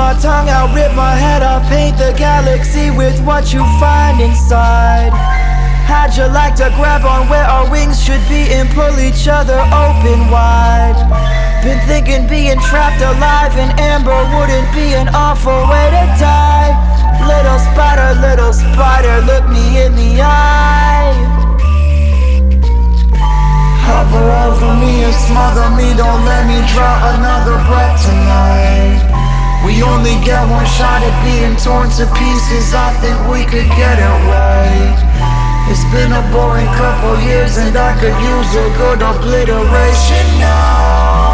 my tongue out, rip my head off, paint the galaxy with what you find inside. How'd you like to grab on where our wings should be and pull each other open wide? Been thinking being trapped alive in amber wouldn't be an awful way to die. Little spider, look me in the eye. Hover over me and smother me, don't let me draw another breath tonight. We only get one shot at being torn to pieces, I think we could get it right. It's been a boring couple years and I could use a good obliteration now.